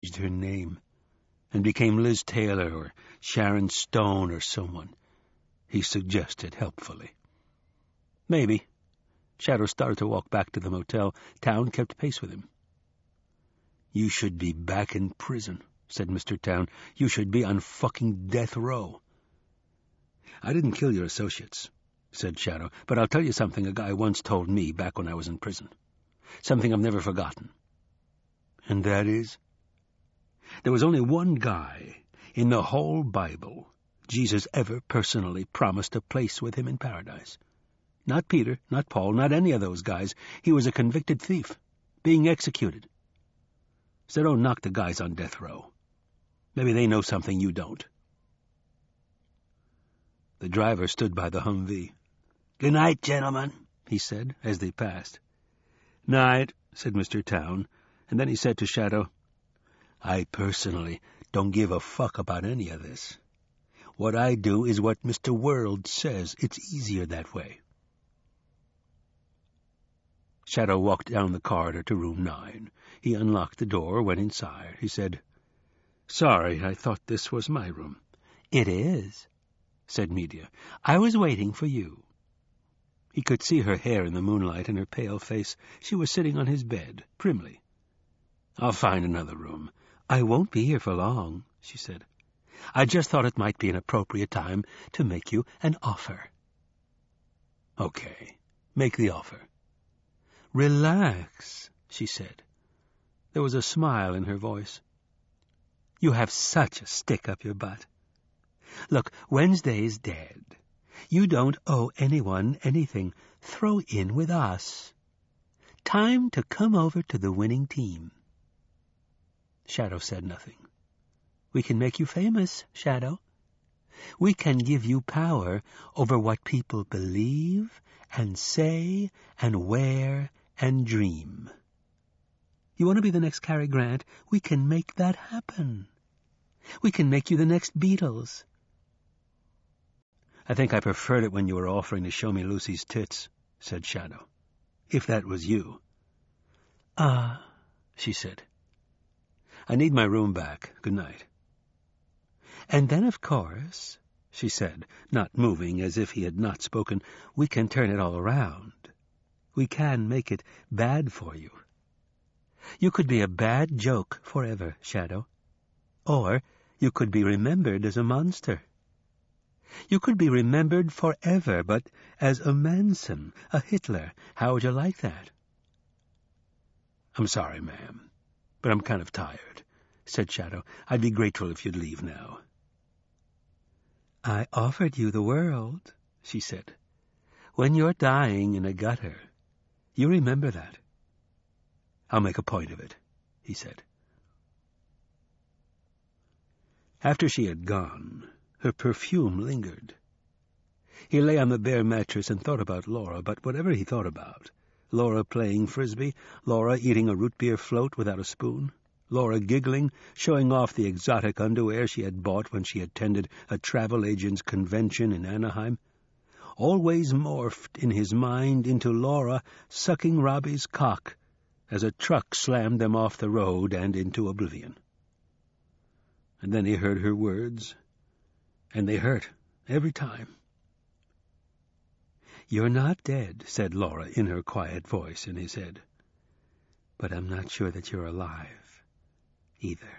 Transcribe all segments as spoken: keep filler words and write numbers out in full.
her name and became Liz Taylor or Sharon Stone or someone, he suggested helpfully. Maybe. Shadow started to walk back to the motel. Town kept pace with him. "You should be back in prison," said Mister Town. "You should be on fucking death row." "I didn't kill your associates," said Shadow, "but I'll tell you something a guy once told me back when I was in prison. Something I've never forgotten." "And that is?" "There was only one guy in the whole Bible Jesus ever personally promised a place with him in paradise. Not Peter, not Paul, not any of those guys. He was a convicted thief, being executed. So don't knock the guys on death row. Maybe they know something you don't." The driver stood by the Humvee. "Good night, gentlemen," he said as they passed. "Night," said Mister Town, and then he said to Shadow, "I personally don't give a fuck about any of this. What I do is what Mister World says. It's easier that way." Shadow walked down the corridor to room nine. He unlocked the door, went inside. He said, "Sorry, I thought this was my room." "It is," said Media. "I was waiting for you." He could see her hair in the moonlight and her pale face. She was sitting on his bed, primly. "I'll find another room." "I won't be here for long," she said. "I just thought it might be an appropriate time to make you an offer." "Okay, make the offer." "Relax," she said. There was a smile in her voice. "You have such a stick up your butt. Look, Wednesday's dead. You don't owe anyone anything. Throw in with us. Time to come over to the winning team." Shadow said nothing. "We can make you famous, Shadow. We can give you power over what people believe and say and wear and dream. You want to be the next Cary Grant? We can make that happen. We can make you the next Beatles." "I think I preferred it when you were offering to show me Lucy's tits," said Shadow. "If that was you." "Ah," she said. "I need my room back. Good night." "And then, of course," she said, not moving, as if he had not spoken, "we can turn it all around. We can make it bad for you. You could be a bad joke forever, Shadow. Or you could be remembered as a monster. You could be remembered forever, but as a Manson, a Hitler. How would you like that?" "I'm sorry, ma'am, but I'm kind of tired," said Shadow. "I'd be grateful if you'd leave now." "I offered you the world," she said. "When you're dying in a gutter, you remember that." "I'll make a point of it," he said. After she had gone, her perfume lingered. He lay on the bare mattress and thought about Laura, but whatever he thought about, Laura playing frisbee, Laura eating a root beer float without a spoon, Laura giggling, showing off the exotic underwear she had bought when she attended a travel agent's convention in Anaheim, always morphed in his mind into Laura sucking Robbie's cock as a truck slammed them off the road and into oblivion. And then he heard her words, and they hurt every time. "You're not dead," said Laura in her quiet voice in his head. "But I'm not sure that you're alive, either."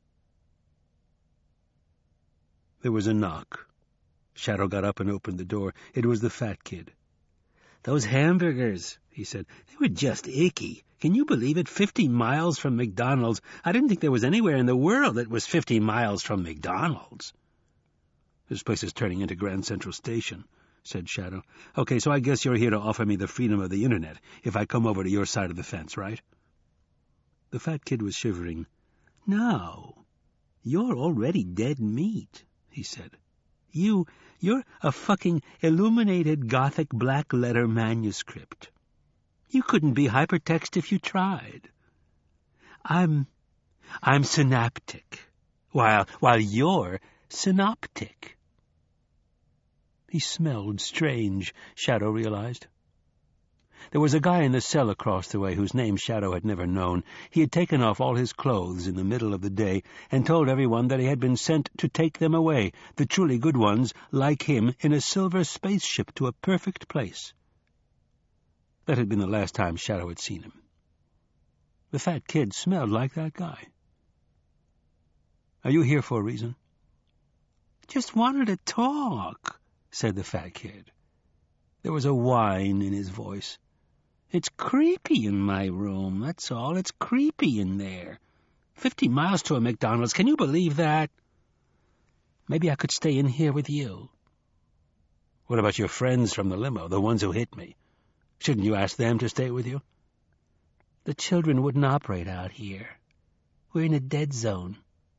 There was a knock. Shadow got up and opened the door. It was the fat kid. "Those hamburgers," he said, "they were just icky. Can you believe it? Fifty miles from McDonald's. I didn't think there was anywhere in the world that was fifty miles from McDonald's." "This place is turning into Grand Central Station," said Shadow. "Okay, so I guess you're here to offer me the freedom of the Internet if I come over to your side of the fence, right?" The fat kid was shivering. "No, you're already dead meat," he said. You, you're a fucking illuminated Gothic black-letter manuscript. You couldn't be hypertext if you tried. I'm, I'm synaptic, while, while you're synoptic." He smelled strange, Shadow realized. There was a guy in the cell across the way whose name Shadow had never known. He had taken off all his clothes in the middle of the day and told everyone that he had been sent to take them away, the truly good ones, like him, in a silver spaceship to a perfect place. That had been the last time Shadow had seen him. The fat kid smelled like that guy. "Are you here for a reason?" "Just wanted to talk," said the fat kid. There was a whine in his voice. "It's creepy in my room, that's all. It's creepy in there. Fifty miles to a McDonald's, can you believe that? Maybe I could stay in here with you." "What about your friends from the limo, the ones who hit me? Shouldn't you ask them to stay with you?" "The children wouldn't operate out here. We're in a dead zone."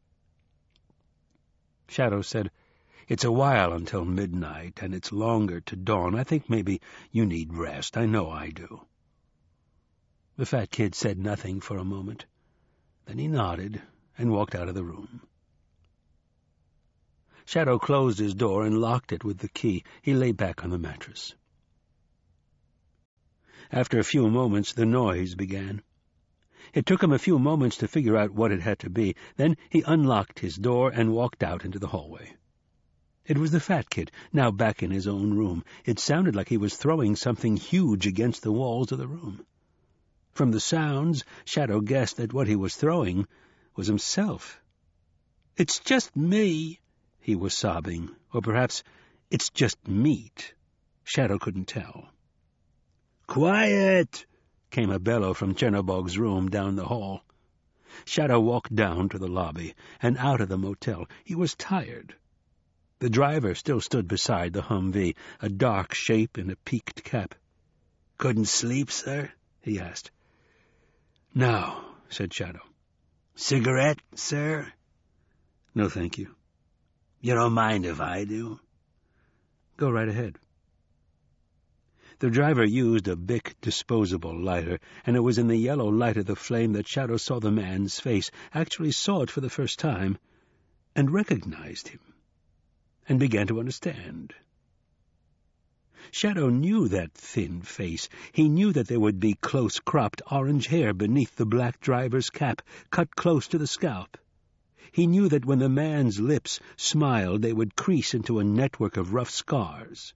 Shadow said, "It's a while until midnight, and it's longer to dawn. I think maybe you need rest. I know I do." The fat kid said nothing for a moment. Then he nodded and walked out of the room. Shadow closed his door and locked it with the key. He lay back on the mattress. After a few moments, the noise began. It took him a few moments to figure out what it had to be. Then he unlocked his door and walked out into the hallway. It was the fat kid, now back in his own room. It sounded like he was throwing something huge against the walls of the room. From the sounds, Shadow guessed that what he was throwing was himself. "It's just me," he was sobbing. Or perhaps, "It's just meat." Shadow couldn't tell. "Quiet!" came a bellow from Chernobog's room down the hall. Shadow walked down to the lobby and out of the motel. He was tired. The driver still stood beside the Humvee, a dark shape in a peaked cap. "Couldn't sleep, sir?" he asked. "No," said Shadow. "Cigarette, sir?" "No, thank you." "You don't mind if I do?" "Go right ahead." The driver used a Bic disposable lighter, and it was in the yellow light of the flame that Shadow saw the man's face, actually saw it for the first time, and recognized him, and began to understand. Shadow knew that thin face. He knew that there would be close-cropped orange hair beneath the black driver's cap, cut close to the scalp. He knew that when the man's lips smiled, they would crease into a network of rough scars.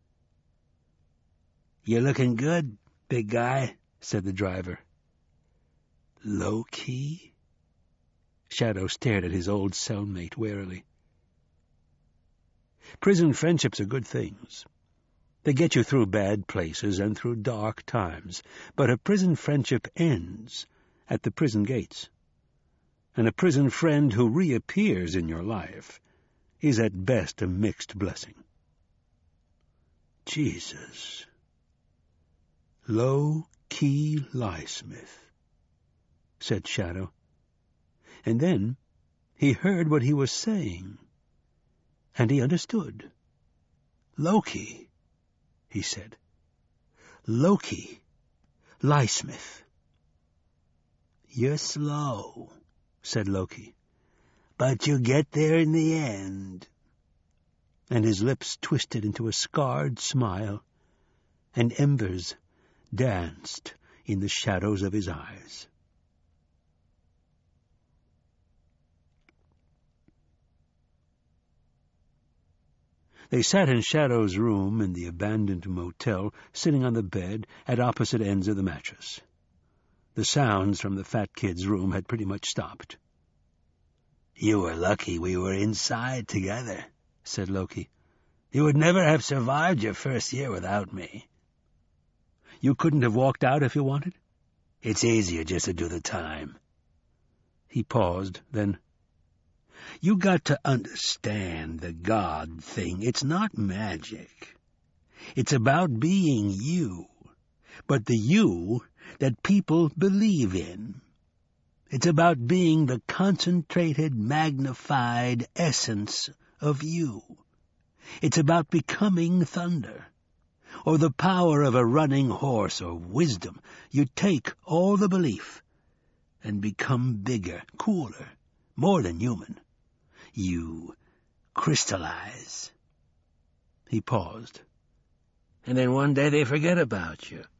"You're looking good, big guy," said the driver. "Low-key?" Shadow stared at his old cellmate warily. Prison friendships are good things. They get you through bad places and through dark times, but a prison friendship ends at the prison gates. And a prison friend who reappears in your life is at best a mixed blessing. Jesus. Low-key Lysmith, said Shadow. And then he heard what he was saying, and he understood. Loki, he said. Loki Lysmith. You're slow, said Loki, but you get there in the end. And his lips twisted into a scarred smile, and embers danced in the shadows of his eyes. They sat in Shadow's room in the abandoned motel, sitting on the bed at opposite ends of the mattress. The sounds from the fat kid's room had pretty much stopped. You were lucky we were inside together, said Loki. You would never have survived your first year without me. You couldn't have walked out if you wanted? It's easier just to do the time. He paused, then, You got to understand the God thing. It's not magic. It's about being you, but the you that people believe in. It's about being the concentrated, magnified essence of you. It's about becoming thunder, or the power of a running horse, or wisdom. You take all the belief and become bigger, cooler, more than human. You crystallize. He paused. And then one day they forget about you.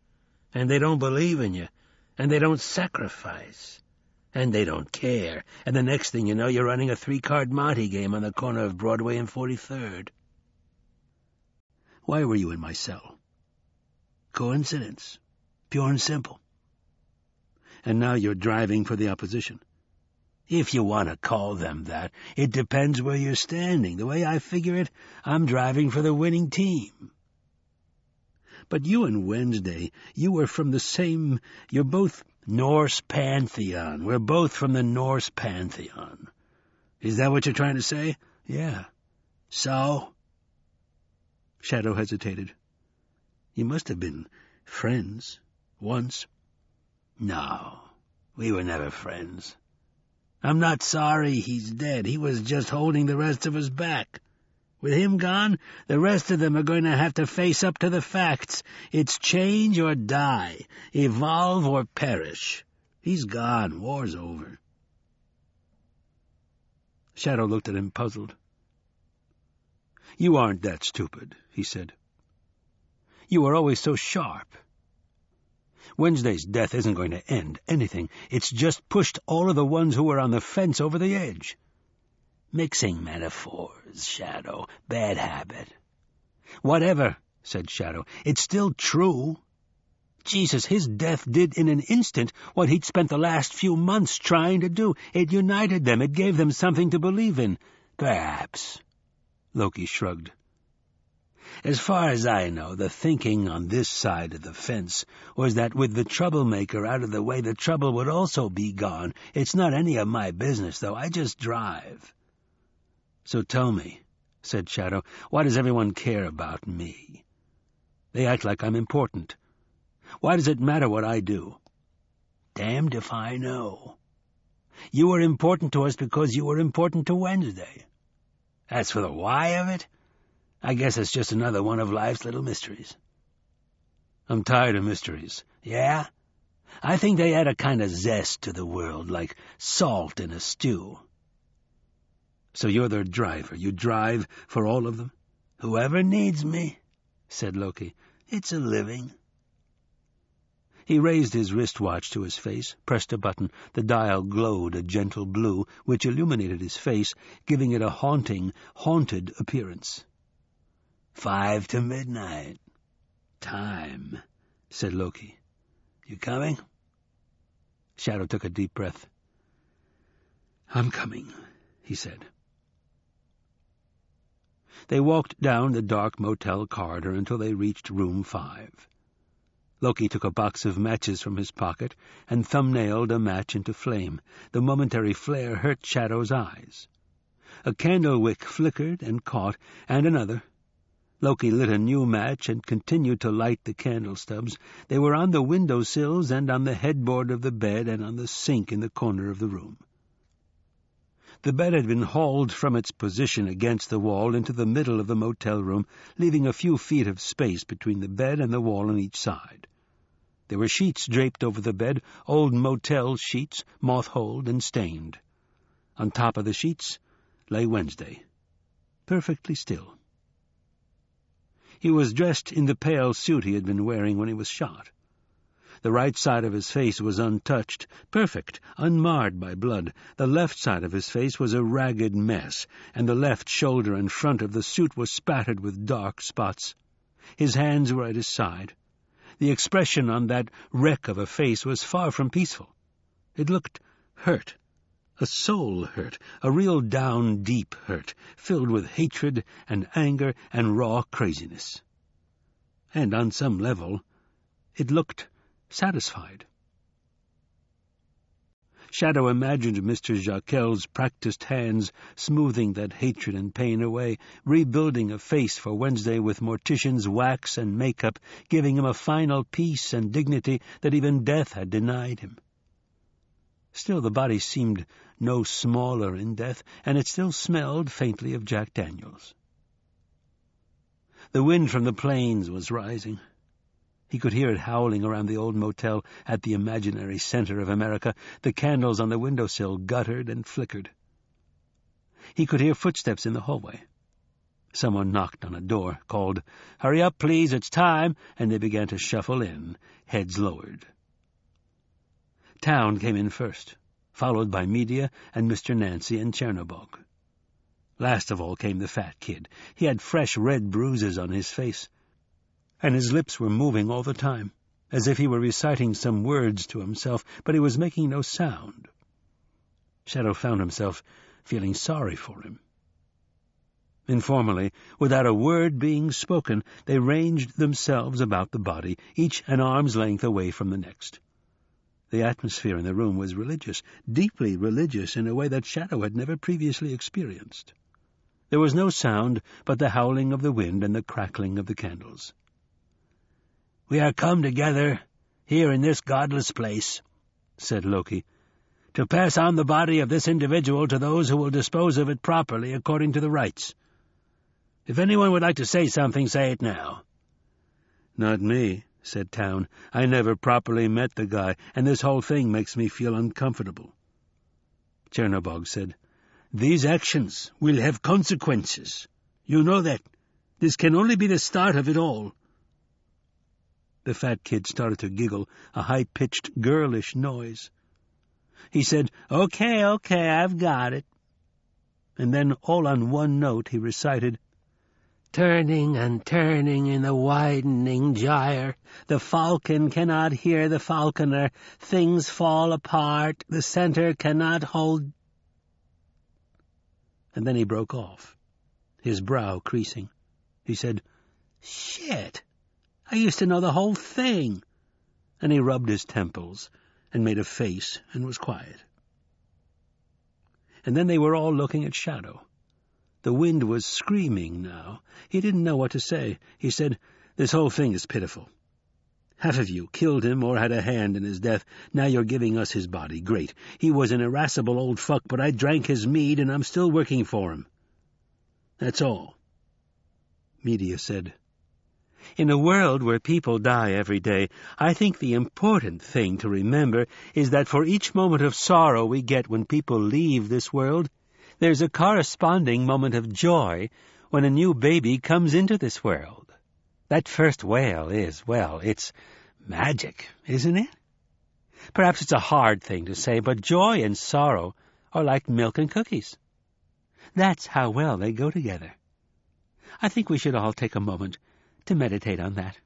And they don't believe in you. And they don't sacrifice. And they don't care. And the next thing you know, you're running a three-card Monte game on the corner of Broadway and forty-third. Why were you in my cell? Coincidence. Pure and simple. And now you're driving for the opposition. If you want to call them that, it depends where you're standing. The way I figure it, I'm driving for the winning team. But you and Wednesday, you were from the same... You're both Norse pantheon. We're both from the Norse pantheon. Is that what you're trying to say? Yeah. So? Shadow hesitated. You must have been friends, once. No, we were never friends. I'm not sorry he's dead. He was just holding the rest of us back. With him gone, the rest of them are going to have to face up to the facts. It's change or die, evolve or perish. He's gone. War's over. Shadow looked at him, puzzled. You aren't that stupid, he said. You were always so sharp. Wednesday's death isn't going to end anything. It's just pushed all of the ones who were on the fence over the edge. Mixing metaphors, Shadow. Bad habit. Whatever, said Shadow. It's still true. Jesus, his death did in an instant what he'd spent the last few months trying to do. It united them. It gave them something to believe in. Perhaps. Loki shrugged. As far as I know, the thinking on this side of the fence was that with the troublemaker out of the way, the trouble would also be gone. It's not any of my business, though. I just drive. So tell me, said Shadow, why does everyone care about me? They act like I'm important. Why does it matter what I do? Damned if I know. You were important to us because you were important to Wednesday. As for the why of it, I guess it's just another one of life's little mysteries. I'm tired of mysteries. Yeah? I think they add a kind of zest to the world, like salt in a stew. So you're their driver. You drive for all of them? Whoever needs me, said Loki. It's a living. He raised his wristwatch to his face, pressed a button. The dial glowed a gentle blue, which illuminated his face, giving it a haunting, haunted appearance. Five to midnight. Time, said Loki. You coming? Shadow took a deep breath. I'm coming, he said. They walked down the dark motel corridor until they reached room five. Loki took a box of matches from his pocket and thumbnailed a match into flame. The momentary flare hurt Shadow's eyes. A candle wick flickered and caught, and another. Loki lit a new match and continued to light the candle stubs. They were on the window sills and on the headboard of the bed and on the sink in the corner of the room. The bed had been hauled from its position against the wall into the middle of the motel room, leaving a few feet of space between the bed and the wall on each side. There were sheets draped over the bed, old motel sheets, moth-holed and stained. On top of the sheets lay Wednesday, perfectly still. He was dressed in the pale suit he had been wearing when he was shot. The right side of his face was untouched, perfect, unmarred by blood. The left side of his face was a ragged mess, and the left shoulder and front of the suit was spattered with dark spots. His hands were at his side. The expression on that wreck of a face was far from peaceful. It looked hurt, a soul hurt, a real down-deep hurt, filled with hatred and anger and raw craziness. And on some level, it looked satisfied. Shadow imagined Mister Jacquel's practiced hands smoothing that hatred and pain away, rebuilding a face for Wednesday with mortician's wax and makeup, giving him a final peace and dignity that even death had denied him. Still, the body seemed no smaller in death, and it still smelled faintly of Jack Daniels. The wind from the plains was rising. He could hear it howling around the old motel at the imaginary center of America. The candles on the windowsill guttered and flickered. He could hear footsteps in the hallway. Someone knocked on a door, called, "Hurry up, please, it's time," and they began to shuffle in, heads lowered. Town came in first, followed by Media and Mister Nancy and Chernobog. Last of all came the fat kid. He had fresh red bruises on his face, and his lips were moving all the time, as if he were reciting some words to himself, but he was making no sound. Shadow found himself feeling sorry for him. Informally, without a word being spoken, they ranged themselves about the body, each an arm's length away from the next. The atmosphere in the room was religious, deeply religious in a way that Shadow had never previously experienced. There was no sound but the howling of the wind and the crackling of the candles. "We are come together, here in this godless place," said Loki, "to pass on the body of this individual to those who will dispose of it properly according to the rites. If anyone would like to say something, say it now." "Not me," said Town. "I never properly met the guy, and this whole thing makes me feel uncomfortable." Chernobog said, "These actions will have consequences. You know that. This can only be the start of it all." The fat kid started to giggle, a high-pitched, girlish noise. He said, "Okay, okay, I've got it." And then, all on one note, he recited, "Turning and turning in the widening gyre, the falcon cannot hear the falconer, things fall apart, the center cannot hold—" And then he broke off, his brow creasing. He said, "Shit! I used to know the whole thing." And he rubbed his temples and made a face and was quiet. And then they were all looking at Shadow. The wind was screaming now. He didn't know what to say. He said, "This whole thing is pitiful. Half of you killed him or had a hand in his death. Now you're giving us his body. Great. He was an irascible old fuck, but I drank his mead and I'm still working for him. That's all." Media said, "In a world where people die every day, I think the important thing to remember is that for each moment of sorrow we get when people leave this world, there's a corresponding moment of joy when a new baby comes into this world. That first wail is, well, it's magic, isn't it? Perhaps it's a hard thing to say, but joy and sorrow are like milk and cookies. That's how well they go together. I think we should all take a moment to meditate on that."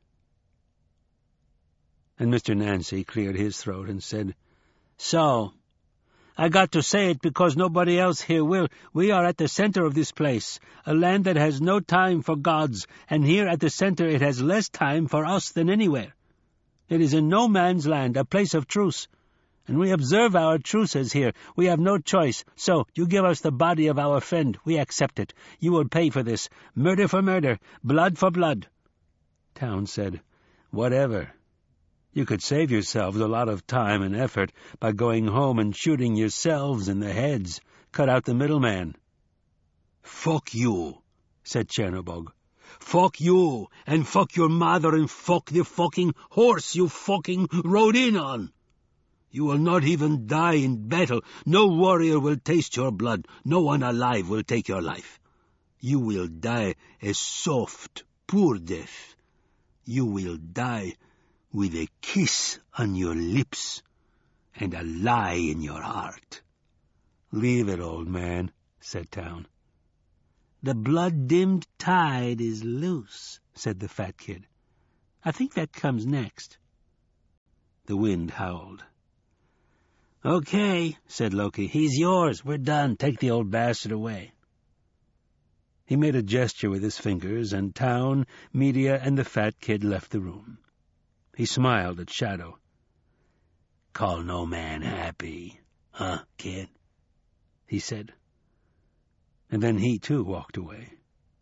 And Mister Nancy cleared his throat and said, "So, I got to say it because nobody else here will. We are at the center of this place, a land that has no time for gods, and here at the center it has less time for us than anywhere. It is a no-man's land, a place of truce, and we observe our truces here. We have no choice. So, you give us the body of our friend. We accept it. You will pay for this. Murder for murder. Blood for blood." Town said, "Whatever. You could save yourselves a lot of time and effort by going home and shooting yourselves in the heads. Cut out the middleman." "Fuck you," said Chernobog. "Fuck you, and fuck your mother, and fuck the fucking horse you fucking rode in on. You will not even die in battle. No warrior will taste your blood. No one alive will take your life. You will die a soft, poor death. You will die with a kiss on your lips and a lie in your heart." "Leave it, old man," said Town. "The blood-dimmed tide is loose," said the fat kid. "I think that comes next." The wind howled. "Okay," said Loki. "He's yours. We're done. Take the old bastard away." He made a gesture with his fingers, and Town, Media, and the fat kid left the room. He smiled at Shadow. "Call no man happy, huh, kid?" he said. And then he, too, walked away.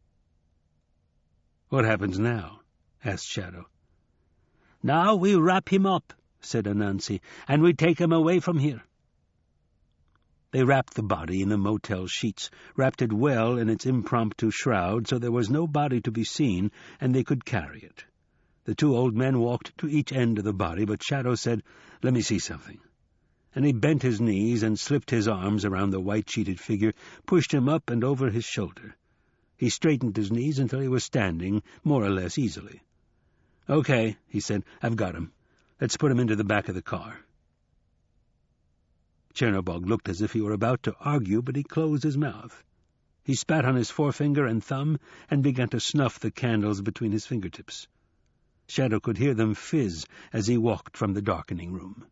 "What happens now?" asked Shadow. "Now we wrap him up," said Anansi, "and we take him away from here." They wrapped the body in the motel sheets, wrapped it well in its impromptu shroud so there was no body to be seen, and they could carry it. The two old men walked to each end of the body, but Shadow said, "Let me see something." And he bent his knees and slipped his arms around the white-sheeted figure, pushed him up and over his shoulder. He straightened his knees until he was standing, more or less easily. "Okay," he said, "I've got him. Let's put him into the back of the car." Chernobog looked as if he were about to argue, but he closed his mouth. He spat on his forefinger and thumb and began to snuff the candles between his fingertips. Shadow could hear them fizz as he walked from the darkening room.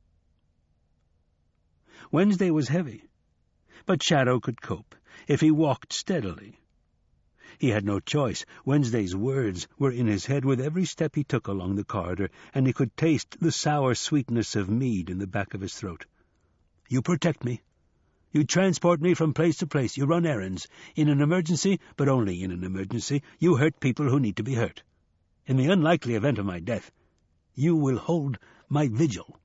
Wednesday was heavy, but Shadow could cope if he walked steadily. He had no choice. Wednesday's words were in his head with every step he took along the corridor, and he could taste the sour sweetness of mead in the back of his throat. "You protect me. You transport me from place to place. You run errands. In an emergency, but only in an emergency, you hurt people who need to be hurt. In the unlikely event of my death, you will hold my vigil."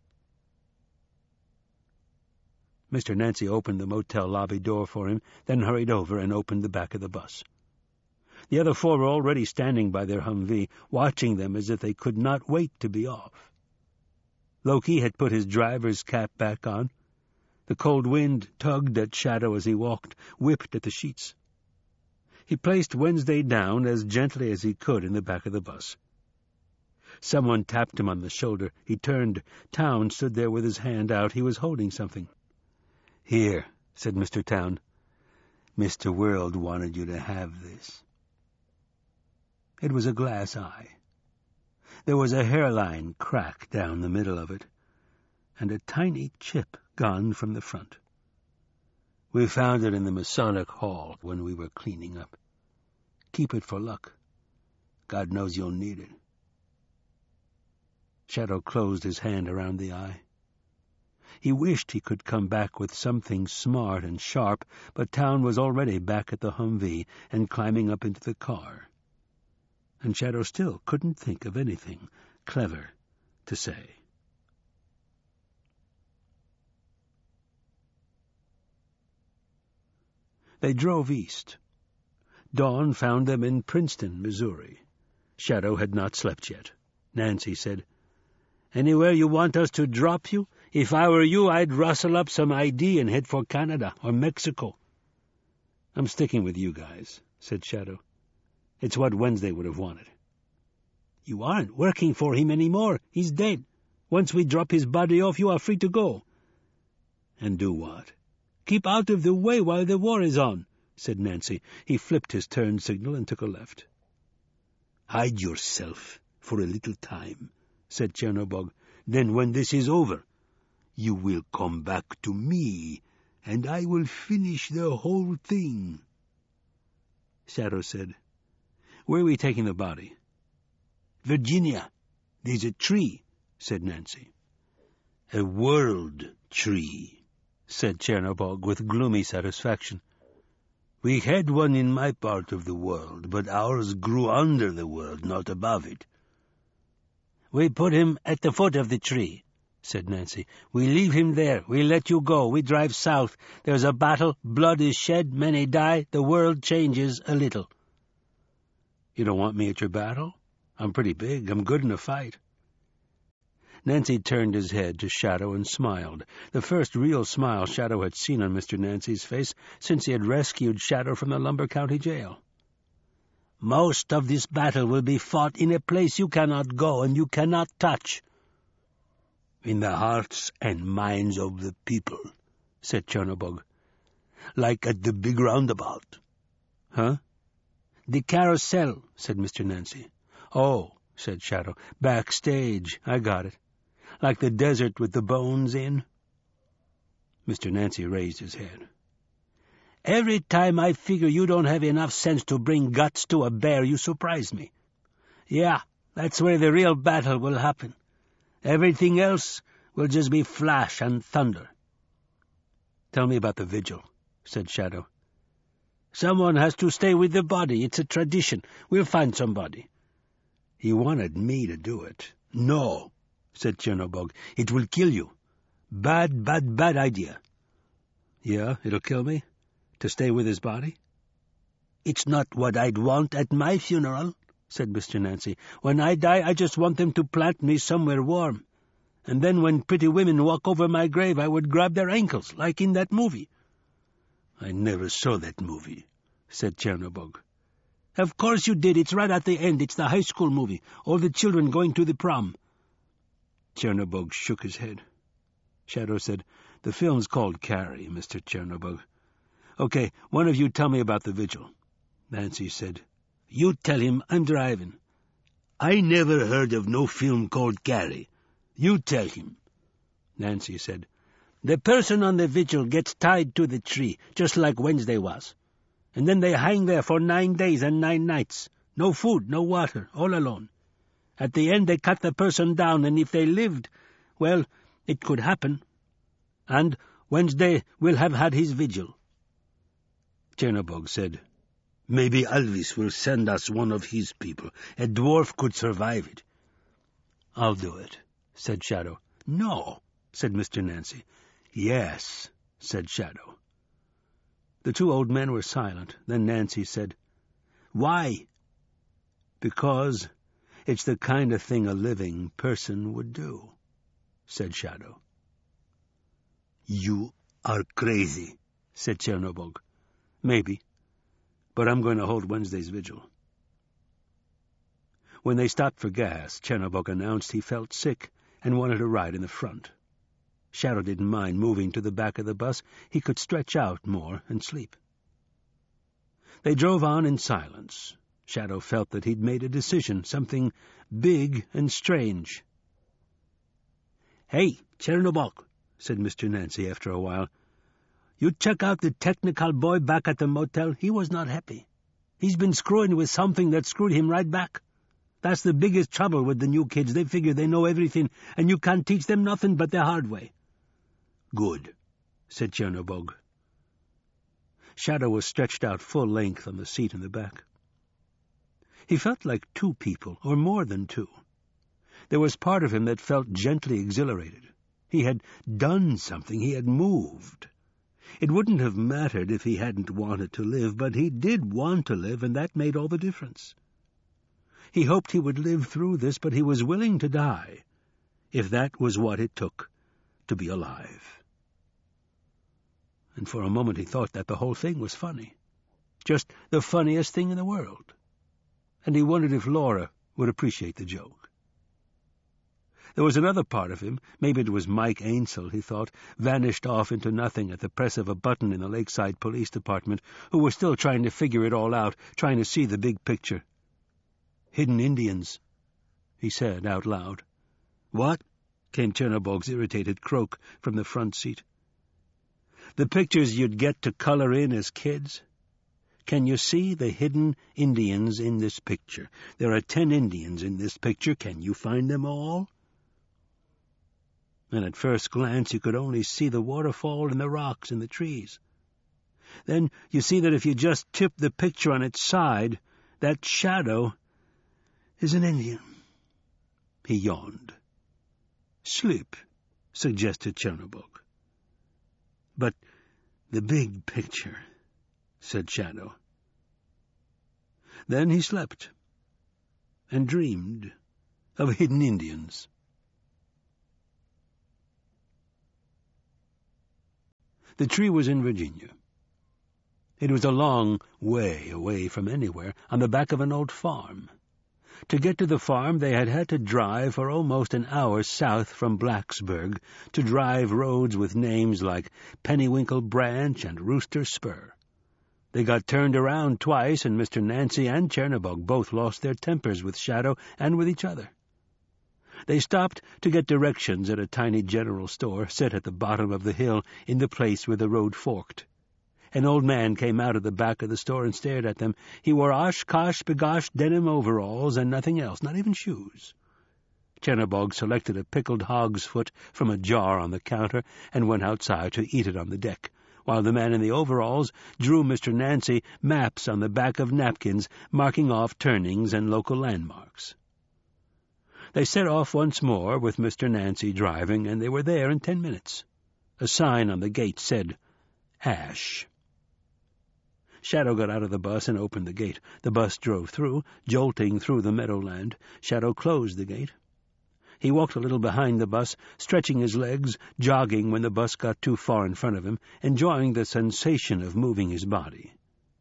Mister Nancy opened the motel lobby door for him, then hurried over and opened the back of the bus. The other four were already standing by their Humvee, watching them as if they could not wait to be off. Loki had put his driver's cap back on. The cold wind tugged at Shadow as he walked, whipped at the sheets. He placed Wednesday down as gently as he could in the back of the bus. Someone tapped him on the shoulder. He turned. Town stood there with his hand out. He was holding something. "Here," said Mister Town. "Mister World wanted you to have this." It was a glass eye. There was a hairline crack down the middle of it, and a tiny chip gone from the front. "We found it in the Masonic Hall when we were cleaning up. Keep it for luck. God knows you'll need it." Shadow closed his hand around the eye. He wished he could come back with something smart and sharp, but Town was already back at the Humvee and climbing up into the car. And Shadow still couldn't think of anything clever to say. They drove east. Dawn found them in Princeton, Missouri. Shadow had not slept yet. Nancy said, "Anywhere you want us to drop you? If I were you, I'd rustle up some I D and head for Canada or Mexico." "I'm sticking with you guys," said Shadow. "It's what Wednesday would have wanted." "You aren't working for him anymore. He's dead. Once we drop his body off, you are free to go." "And do what?" "Keep out of the way while the war is on," said Nancy. He flipped his turn signal and took a left. "Hide yourself for a little time," said Chernobog. "Then when this is over, you will come back to me, and I will finish the whole thing." Shadow said, "Where are we taking the body?" "Virginia. There's a tree," said Nancy. "A world tree," said Chernobog with gloomy satisfaction. "We had one in my part of the world, but ours grew under the world, not above it." "We put him at the foot of the tree," said Nancy. "We leave him there. We let you go. We drive south. There's a battle. Blood is shed. Many die. The world changes a little." "You don't want me at your battle? I'm pretty big. I'm good in a fight." Nancy turned his head to Shadow and smiled, the first real smile Shadow had seen on Mister Nancy's face since he had rescued Shadow from the Lumber County Jail. "Most of this battle will be fought in a place you cannot go and you cannot touch." "In the hearts and minds of the people," said Chernobog. "Like at the big roundabout." "Huh?" "The carousel," said Mister Nancy. "Oh," said Shadow, "backstage. I got it. Like the desert with the bones in." Mister Nancy raised his head. "Every time I figure you don't have enough sense to bring guts to a bear, you surprise me. Yeah, that's where the real battle will happen. Everything else will just be flash and thunder." "Tell me about the vigil," said Shadow. "Someone has to stay with the body. It's a tradition. We'll find somebody." "He wanted me to do it." "No," said Chernobog. "It will kill you. Bad, bad, bad idea." "Yeah, it'll kill me? To stay with his body?" "It's not what I'd want at my funeral," said Mister Nancy. "When I die, I just want them to plant me somewhere warm. And then when pretty women walk over my grave, I would grab their ankles, like in that movie." "I never saw that movie," said Chernobog. Of course you did. It's right at the end. It's the high school movie. All the children going to the prom. Chernobog shook his head. Shadow said, "The film's called Carrie, Mister Chernobog." "Okay, one of you tell me about the vigil." Nancy said, "You tell him I'm driving." "I never heard of no film called Carrie. You tell him." Nancy said, "The person on the vigil gets tied to the tree, just like Wednesday was. And then they hang there for nine days and nine nights. No food, no water, all alone. At the end they cut the person down, and if they lived, well, it could happen. And Wednesday will have had his vigil." Chernobog said, "Maybe Alvis will send us one of his people. A dwarf could survive it." "I'll do it," said Shadow. "No," said Mister Nancy. "Yes," said Shadow. The two old men were silent. Then Nancy said, "Why?" "Because it's the kind of thing a living person would do," said Shadow. "You are crazy," said Chernobog. "Maybe, but I'm going to hold Wednesday's vigil." When they stopped for gas, Chernobog announced he felt sick and wanted a ride in the front. Shadow didn't mind moving to the back of the bus. He could stretch out more and sleep. They drove on in silence. Shadow felt that he'd made a decision, something big and strange. "Hey, Chernobog," said Mister Nancy after a while, "you check out the technical boy back at the motel. He was not happy. He's been screwing with something that screwed him right back. That's the biggest trouble with the new kids. They figure they know everything, and you can't teach them nothing but the hard way." "Good," said Chernobog. Shadow was stretched out full length on the seat in the back. He felt like two people, or more than two. There was part of him that felt gently exhilarated. He had done something. He had moved. It wouldn't have mattered if he hadn't wanted to live, but he did want to live, and that made all the difference. He hoped he would live through this, but he was willing to die, if that was what it took to be alive. And for a moment he thought that the whole thing was funny, just the funniest thing in the world, and he wondered if Laura would appreciate the joke. There was another part of him, maybe it was Mike Ainsel, he thought, vanished off into nothing at the press of a button in the Lakeside Police Department, who was still trying to figure it all out, trying to see the big picture. "Hidden Indians," he said out loud. "What?" came Chernobog's irritated croak from the front seat. "The pictures you'd get to color in as kids. Can you see the hidden Indians in this picture? There are ten Indians in this picture. Can you find them all?" And at first glance you could only see the waterfall and the rocks and the trees. Then you see that if you just tip the picture on its side, that shadow is an Indian. He yawned. "Sleep," suggested Chernobog. "But the big picture," said Shadow. Then he slept and dreamed of hidden Indians. The tree was in Virginia. It was a long way away from anywhere, on the back of an old farm. To get to the farm they had had to drive for almost an hour south from Blacksburg, to drive roads with names like Pennywinkle Branch and Rooster Spur. They got turned around twice, and Mister Nancy and Chernobog both lost their tempers with Shadow and with each other. They stopped to get directions at a tiny general store set at the bottom of the hill in the place where the road forked. An old man came out of the back of the store and stared at them. He wore Oshkosh-bagosh denim overalls and nothing else, not even shoes. Chernobog selected a pickled hog's foot from a jar on the counter and went outside to eat it on the deck, while the man in the overalls drew Mister Nancy maps on the back of napkins, marking off turnings and local landmarks. They set off once more, with Mister Nancy driving, and they were there in ten minutes. A sign on the gate said, "Ash." Shadow got out of the bus and opened the gate. The bus drove through, jolting through the meadowland. Shadow closed the gate. He walked a little behind the bus, stretching his legs, jogging when the bus got too far in front of him, enjoying the sensation of moving his body.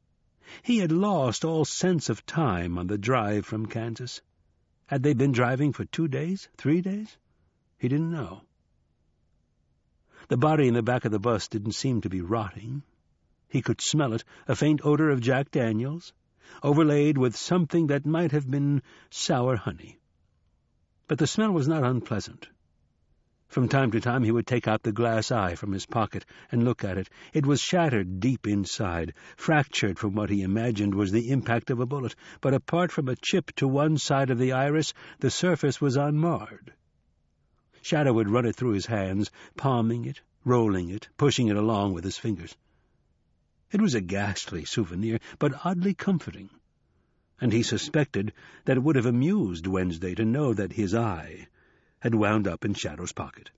He had lost all sense of time on the drive from Kansas. Had they been driving for two days, three days? He didn't know. The body in the back of the bus didn't seem to be rotting. He could smell it, a faint odor of Jack Daniels, overlaid with something that might have been sour honey. But the smell was not unpleasant. From time to time he would take out the glass eye from his pocket and look at it. It was shattered deep inside, fractured from what he imagined was the impact of a bullet, but apart from a chip to one side of the iris, the surface was unmarred. Shadow would run it through his hands, palming it, rolling it, pushing it along with his fingers. It was a ghastly souvenir, but oddly comforting, and he suspected that it would have amused Wednesday to know that his eye had wound up in Shadow's pocket.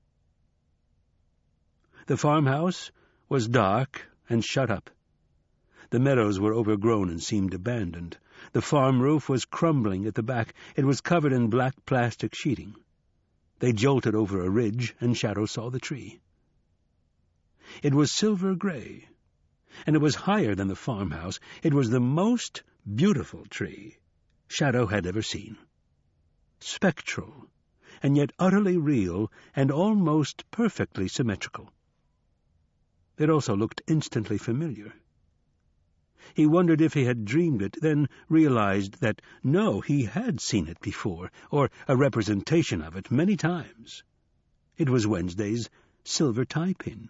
The farmhouse was dark and shut up. The meadows were overgrown and seemed abandoned. The farm roof was crumbling at the back. It was covered in black plastic sheeting. They jolted over a ridge, and Shadow saw the tree. It was silver-gray, and it was higher than the farmhouse. It was the most beautiful tree Shadow had ever seen. Spectral, and yet utterly real, and almost perfectly symmetrical. It also looked instantly familiar. He wondered if he had dreamed it, then realized that, no, he had seen it before, or a representation of it, many times. It was Wednesday's silver tie-pin.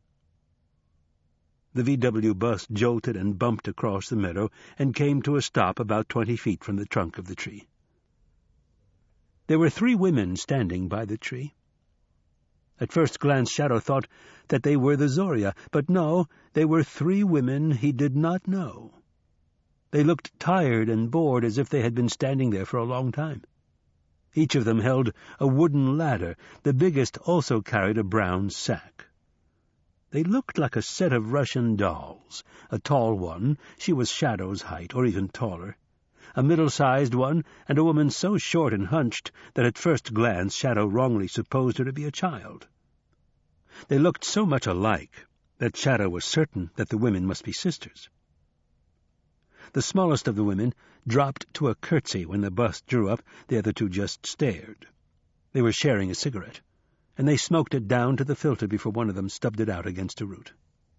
The V W bus jolted and bumped across the meadow and came to a stop about twenty feet from the trunk of the tree. There were three women standing by the tree. At first glance Shadow thought that they were the Zoria, but no, they were three women he did not know. They looked tired and bored, as if they had been standing there for a long time. Each of them held a wooden ladder. The biggest also carried a brown sack. They looked like a set of Russian dolls. A tall one, she was Shadow's height, or even taller. A middle-sized one, and a woman so short and hunched that at first glance Shadow wrongly supposed her to be a child. They looked so much alike that Shadow was certain that the women must be sisters. The smallest of the women dropped to a curtsy when the bus drew up. The other two just stared. They were sharing a cigarette, and they smoked it down to the filter before one of them stubbed it out against a root.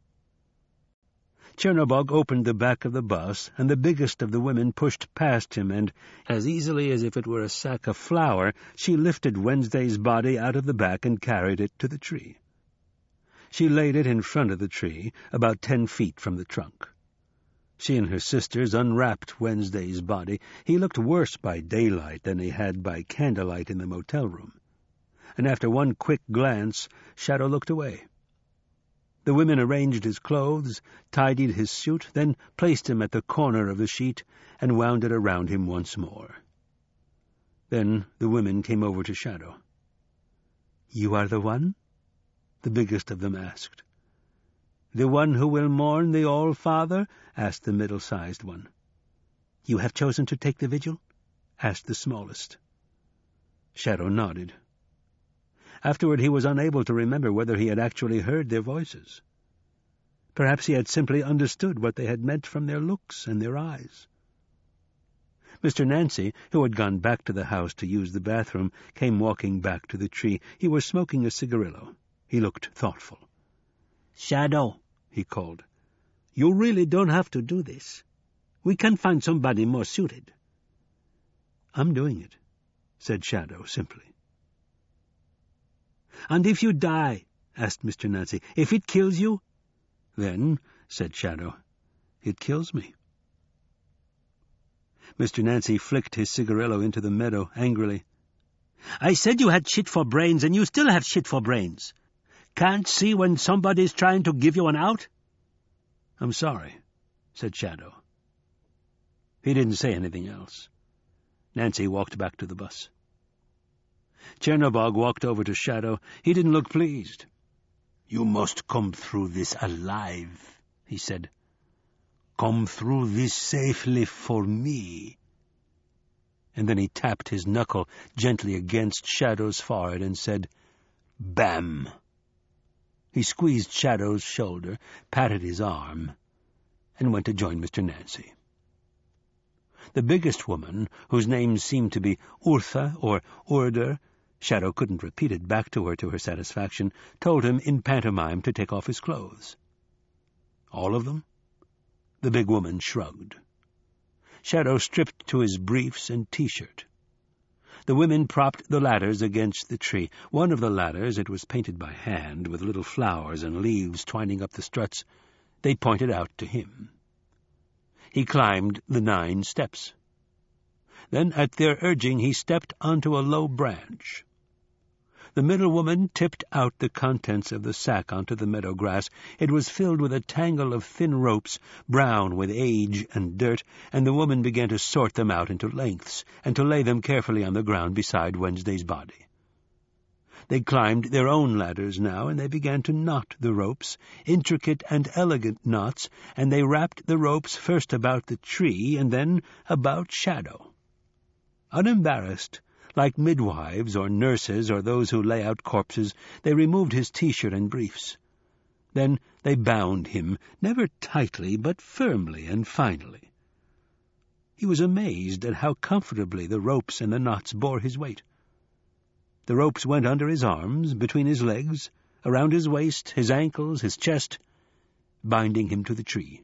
Chernobog opened the back of the bus, and the biggest of the women pushed past him, and, as easily as if it were a sack of flour, she lifted Wednesday's body out of the back and carried it to the tree. She laid it in front of the tree, about ten feet from the trunk. She and her sisters unwrapped Wednesday's body. He looked worse by daylight than he had by candlelight in the motel room, and after one quick glance, Shadow looked away. The women arranged his clothes, tidied his suit, then placed him at the corner of the sheet and wound it around him once more. Then the women came over to Shadow. "You are the one?" the biggest of them asked. "The one who will mourn the All-Father?" asked the middle-sized one. "You have chosen to take the vigil?" asked the smallest. Shadow nodded. Afterward he was unable to remember whether he had actually heard their voices. Perhaps he had simply understood what they had meant from their looks and their eyes. Mister Nancy, who had gone back to the house to use the bathroom, came walking back to the tree. He was smoking a cigarillo. He looked thoughtful. "Shadow," he called, "you really don't have to do this. We can find somebody more suited." "I'm doing it," said Shadow simply. "And if you die?" asked Mister Nancy. "If it kills you?" "Then," said Shadow, "it kills me." Mister Nancy flicked his cigarillo into the meadow angrily. "I said you had shit for brains, and you still have shit for brains. Can't see when somebody's trying to give you an out?" "I'm sorry," said Shadow. He didn't say anything else. Nancy walked back to the bus. Chernobog walked over to Shadow. He didn't look pleased. "You must come through this alive," he said. "Come through this safely for me." And then he tapped his knuckle gently against Shadow's forehead and said, "Bam!" He squeezed Shadow's shoulder, patted his arm, and went to join Mister Nancy. The biggest woman, whose name seemed to be Urtha or Urder, Shadow couldn't repeat it back to her to her satisfaction, told him in pantomime to take off his clothes. All of them? The big woman shrugged. Shadow stripped to his briefs and T-shirt. The women propped the ladders against the tree. One of the ladders, it was painted by hand, with little flowers and leaves twining up the struts, they pointed out to him. He climbed the nine steps. Then, at their urging, he stepped onto a low branch. The middle woman tipped out the contents of the sack onto the meadow grass. It was filled with a tangle of thin ropes, brown with age and dirt, and the woman began to sort them out into lengths, and to lay them carefully on the ground beside Wednesday's body. They climbed their own ladders now, and they began to knot the ropes, intricate and elegant knots, and they wrapped the ropes first about the tree and then about Shadow. Unembarrassed, like midwives or nurses or those who lay out corpses, they removed his T-shirt and briefs. Then they bound him, never tightly, but firmly and finally. He was amazed at how comfortably the ropes and the knots bore his weight. The ropes went under his arms, between his legs, around his waist, his ankles, his chest, binding him to the tree.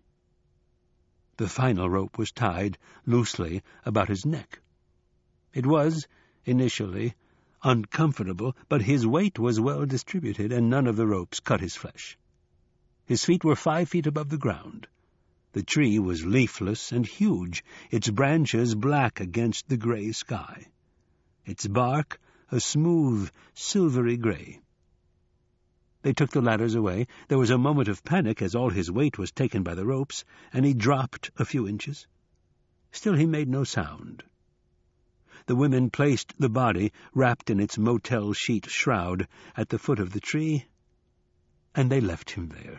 The final rope was tied loosely about his neck. It was, initially, uncomfortable, but his weight was well distributed, and none of the ropes cut his flesh. His feet were five feet above the ground. The tree was leafless and huge, its branches black against the grey sky. Its bark a smooth, silvery grey. They took the ladders away. There was a moment of panic as all his weight was taken by the ropes, and he dropped a few inches. Still he made no sound. The women placed the body, wrapped in its motel sheet shroud, at the foot of the tree, and they left him there.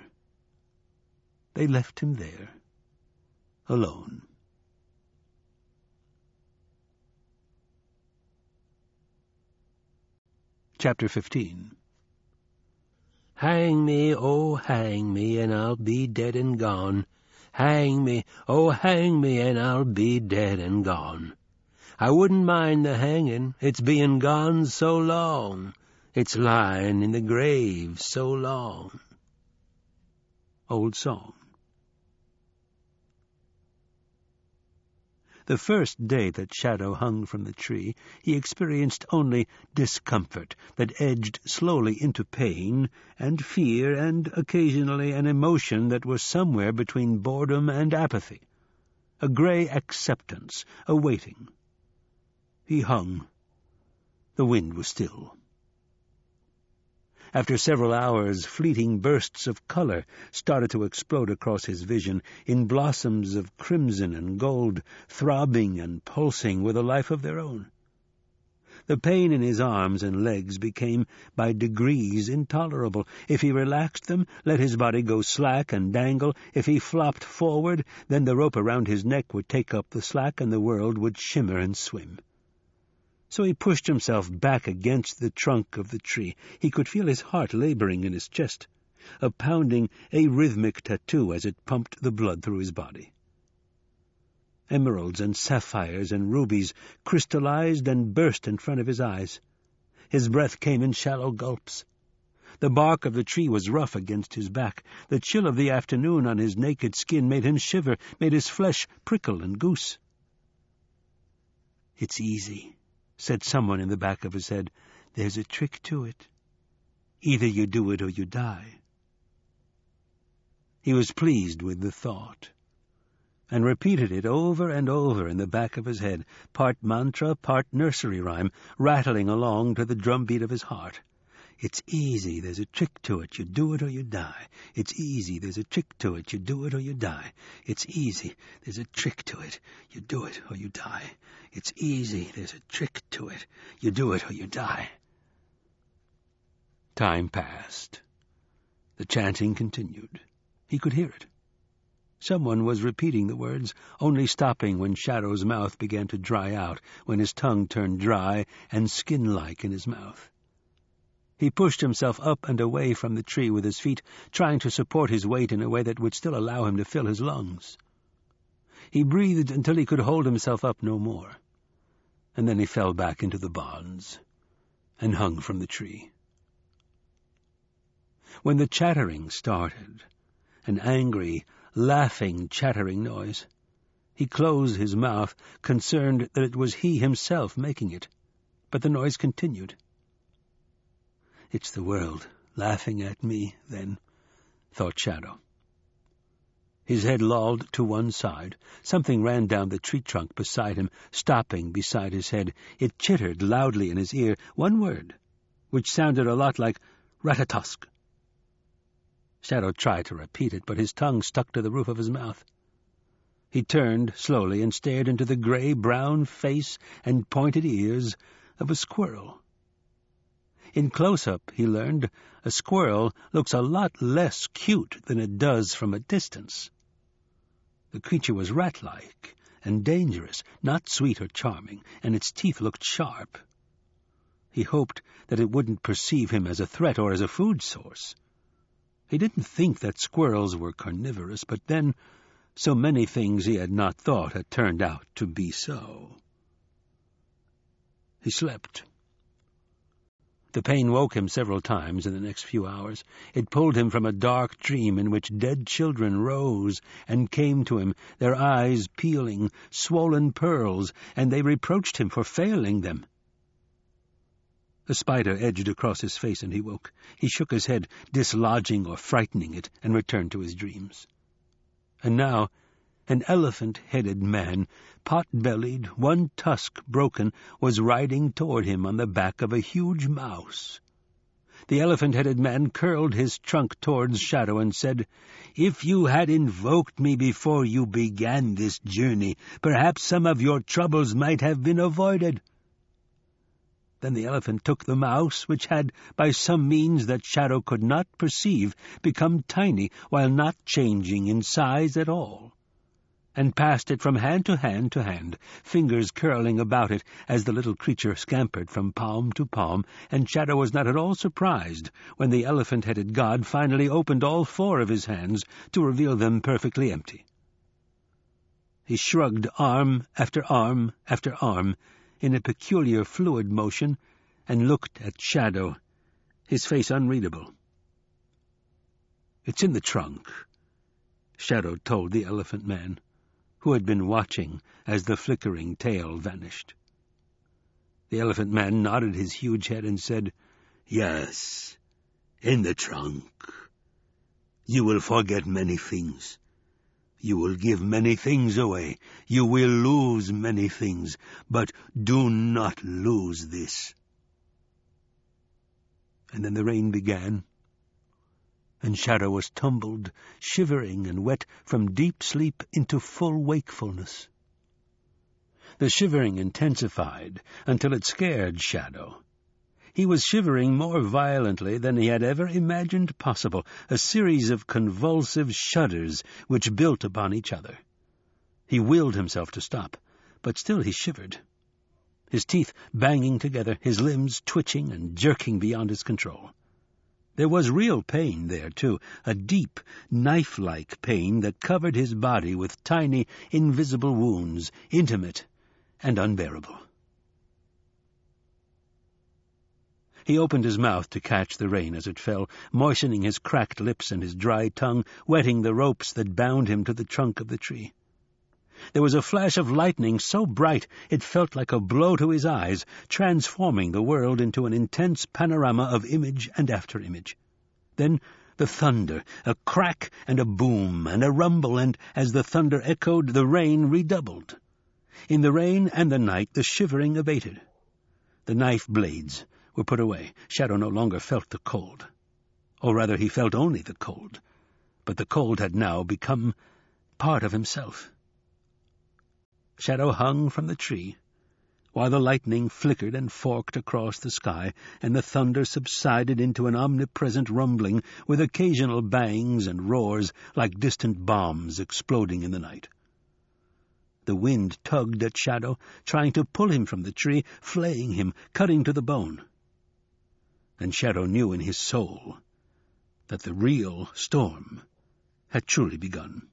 They left him there, alone. Chapter fifteen. Hang me, oh, hang me, and I'll be dead and gone. Hang me, oh, hang me, and I'll be dead and gone. I wouldn't mind the hanging, it's being gone so long. It's lying in the grave so long. Old song. The first day that Shadow hung from the tree, he experienced only discomfort that edged slowly into pain and fear and occasionally an emotion that was somewhere between boredom and apathy, a grey acceptance, a waiting. He hung. The wind was still. After several hours, fleeting bursts of color started to explode across his vision in blossoms of crimson and gold, throbbing and pulsing with a life of their own. The pain in his arms and legs became by degrees intolerable. If he relaxed them, let his body go slack and dangle. If he flopped forward, then the rope around his neck would take up the slack and the world would shimmer and swim. So he pushed himself back against the trunk of the tree. He could feel his heart laboring in his chest, a pounding, arrhythmic tattoo as it pumped the blood through his body. Emeralds and sapphires and rubies crystallized and burst in front of his eyes. His breath came in shallow gulps. The bark of the tree was rough against his back. The chill of the afternoon on his naked skin made him shiver, made his flesh prickle and goose. "It's easy," said someone in the back of his head. "There's a trick to it. Either you do it or you die." He was pleased with the thought, and repeated it over and over in the back of his head, part mantra, part nursery rhyme, rattling along to the drumbeat of his heart. "It's easy, there's a trick to it, you do it or you die. It's easy, there's a trick to it, you do it or you die. It's easy, there's a trick to it, you do it or you die. It's easy, there's a trick to it, you do it or you die." Time passed. The chanting continued. He could hear it. Someone was repeating the words, only stopping when Shadow's mouth began to dry out, when his tongue turned dry and skin-like in his mouth. He pushed himself up and away from the tree with his feet, trying to support his weight in a way that would still allow him to fill his lungs. He breathed until he could hold himself up no more, and then he fell back into the bonds and hung from the tree. When the chattering started, an angry, laughing, chattering noise, he closed his mouth, concerned that it was he himself making it, but the noise continued. "It's the world laughing at me, then," thought Shadow. His head lolled to one side. Something ran down the tree trunk beside him, stopping beside his head. It chittered loudly in his ear, one word, which sounded a lot like Ratatosk. Shadow tried to repeat it, but his tongue stuck to the roof of his mouth. He turned slowly and stared into the grey-brown face and pointed ears of a squirrel. In close-up, he learned, a squirrel looks a lot less cute than it does from a distance. The creature was rat-like and dangerous, not sweet or charming, and its teeth looked sharp. He hoped that it wouldn't perceive him as a threat or as a food source. He didn't think that squirrels were carnivorous, but then so many things he had not thought had turned out to be so. He slept. The pain woke him several times in the next few hours. It pulled him from a dark dream in which dead children rose and came to him, their eyes peeling, swollen pearls, and they reproached him for failing them. A spider edged across his face, and he woke. He shook his head, dislodging or frightening it, and returned to his dreams. And now an elephant-headed man, pot-bellied, one tusk broken, was riding toward him on the back of a huge mouse. The elephant-headed man curled his trunk towards Shadow and said, "If you had invoked me before you began this journey, perhaps some of your troubles might have been avoided." Then the elephant took the mouse, which had, by some means that Shadow could not perceive, become tiny while not changing in size at all, and passed it from hand to hand to hand, fingers curling about it as the little creature scampered from palm to palm, and Shadow was not at all surprised when the elephant-headed god finally opened all four of his hands to reveal them perfectly empty. He shrugged arm after arm after arm in a peculiar fluid motion, and looked at Shadow, his face unreadable. "It's in the trunk," Shadow told the elephant man, who had been watching as the flickering tail vanished. The elephant man nodded his huge head and said, "Yes, in the trunk. You will forget many things. You will give many things away. You will lose many things, but do not lose this." And then the rain began, and Shadow was tumbled, shivering and wet, from deep sleep into full wakefulness. The shivering intensified until it scared Shadow. He was shivering more violently than he had ever imagined possible, a series of convulsive shudders which built upon each other. He willed himself to stop, but still he shivered, his teeth banging together, his limbs twitching and jerking beyond his control. There was real pain there, too, a deep, knife-like pain that covered his body with tiny, invisible wounds, intimate and unbearable. He opened his mouth to catch the rain as it fell, moistening his cracked lips and his dry tongue, wetting the ropes that bound him to the trunk of the tree. There was a flash of lightning so bright it felt like a blow to his eyes, transforming the world into an intense panorama of image and after-image. Then the thunder, a crack and a boom and a rumble, and as the thunder echoed, the rain redoubled. In the rain and the night the shivering abated. The knife blades were put away. Shadow no longer felt the cold. Or rather, he felt only the cold. But the cold had now become part of himself. Shadow hung from the tree, while the lightning flickered and forked across the sky, and the thunder subsided into an omnipresent rumbling, with occasional bangs and roars like distant bombs exploding in the night. The wind tugged at Shadow, trying to pull him from the tree, flaying him, cutting to the bone. and Shadow knew in his soul that the real storm had truly begun.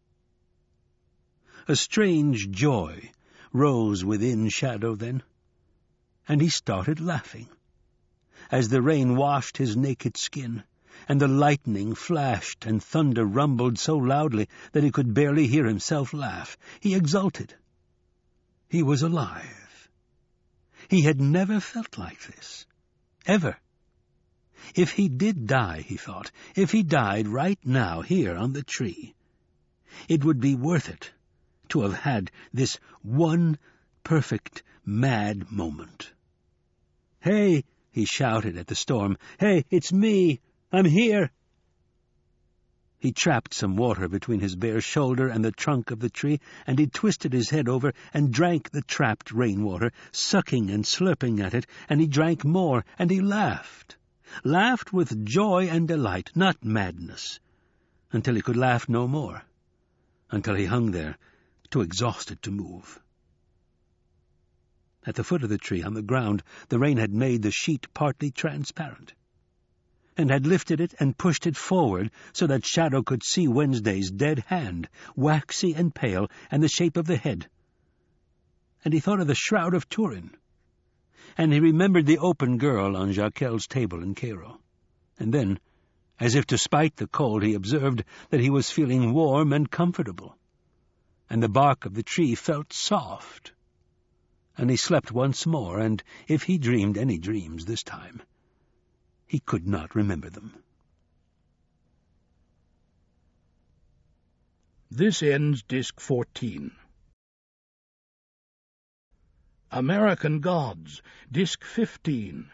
A strange joy rose within Shadow then, and he started laughing. As the rain washed his naked skin, and the lightning flashed and thunder rumbled so loudly that he could barely hear himself laugh, he exulted. He was alive. He had never felt like this. Ever. If he did die, he thought, if he died right now here on the tree, it would be worth it to have had this one perfect mad moment. "Hey!" he shouted at the storm. "Hey, it's me! I'm here!" He trapped some water between his bare shoulder and the trunk of the tree, and he twisted his head over and drank the trapped rainwater, sucking and slurping at it, and he drank more, and he laughed. Laughed with joy and delight, not madness, until he could laugh no more, until he hung there, too exhausted to move. At the foot of the tree, on the ground, the rain had made the sheet partly transparent, and had lifted it and pushed it forward so that Shadow could see Wednesday's dead hand, waxy and pale, and the shape of the head. And he thought of the Shroud of Turin, and he remembered the open girl on Jaquel's table in Cairo. And then, as if to spite the cold, he observed that he was feeling warm and comfortable, and the bark of the tree felt soft. And he slept once more, and if he dreamed any dreams this time, he could not remember them. This ends Disc fourteen. American Gods, Disc fifteen.